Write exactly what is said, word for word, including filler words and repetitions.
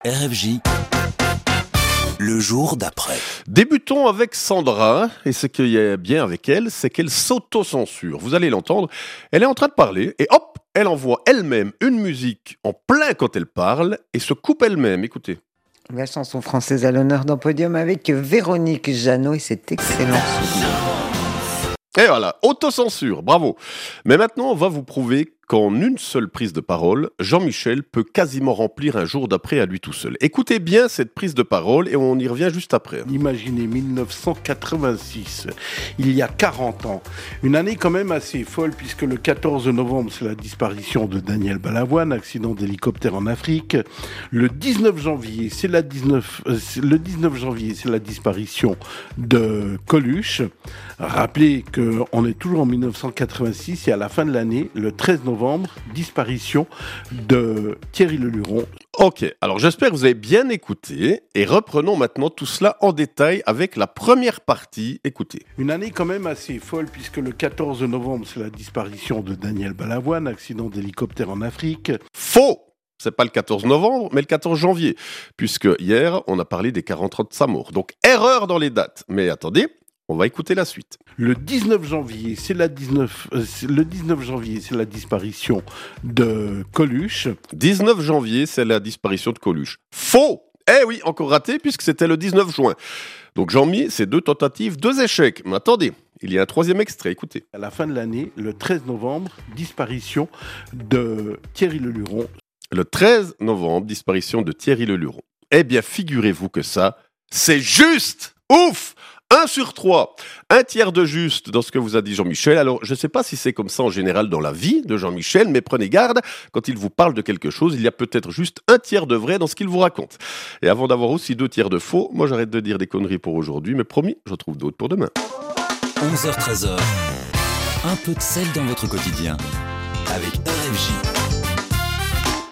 R F J, le jour d'après. Débutons avec Sandra, et ce qui est bien avec elle, c'est qu'elle s'auto-censure. Vous allez l'entendre, elle est en train de parler, et hop, elle envoie elle-même une musique en plein quand elle parle, et se coupe elle-même, écoutez. La chanson française à l'honneur dans Podium avec Véronique Jeannot et cet excellent souvenir. Et voilà, autocensure, bravo. Mais maintenant, on va vous prouver qu'en une seule prise de parole, Jean-Michel peut quasiment remplir un jour d'après à lui tout seul. Écoutez bien cette prise de parole et on y revient juste après. Imaginez dix-neuf cent quatre-vingt-six, il y a quarante ans. Une année quand même assez folle puisque le quatorze novembre, c'est la disparition de Daniel Balavoine, accident d'hélicoptère en Afrique. Le dix-neuf janvier, c'est la, dix-neuf, euh, le dix-neuf janvier, c'est la disparition de Coluche. Rappelez qu'on est toujours en dix-neuf cent quatre-vingt-six et à la fin de l'année, le treize novembre, disparition de Thierry Leluron. Ok, alors j'espère que vous avez bien écouté et reprenons maintenant tout cela en détail avec la première partie. Écoutez. Une année quand même assez folle puisque le quatorze novembre, c'est la disparition de Daniel Balavoine, accident d'hélicoptère en Afrique. Faux! C'est pas le quatorze novembre, mais le quatorze janvier, puisque hier, on a parlé des quarante ans de sa mort. Donc, erreur dans les dates. Mais attendez, on va écouter la suite. Le dix-neuf janvier, c'est la dix-neuf, euh, c'est le dix-neuf janvier, c'est la disparition de Coluche. dix-neuf janvier, c'est la disparition de Coluche. Faux! Eh oui, encore raté, puisque c'était le dix-neuf juin. Donc Jean-Mi, c'est deux tentatives, deux échecs. Mais attendez, il y a un troisième extrait, écoutez. À la fin de l'année, le treize novembre, disparition de Thierry Leluron. Le treize novembre, disparition de Thierry Leluron. Eh bien, figurez-vous que ça, c'est juste! Ouf! Un sur trois, un tiers de juste dans ce que vous a dit Jean-Michel. Alors, je ne sais pas si c'est comme ça en général dans la vie de Jean-Michel, mais prenez garde, quand il vous parle de quelque chose, il y a peut-être juste un tiers de vrai dans ce qu'il vous raconte. Et avant d'avoir aussi deux tiers de faux, moi j'arrête de dire des conneries pour aujourd'hui, mais promis, j'en trouve d'autres pour demain. onze heures treize, un peu de sel dans votre quotidien avec R F J.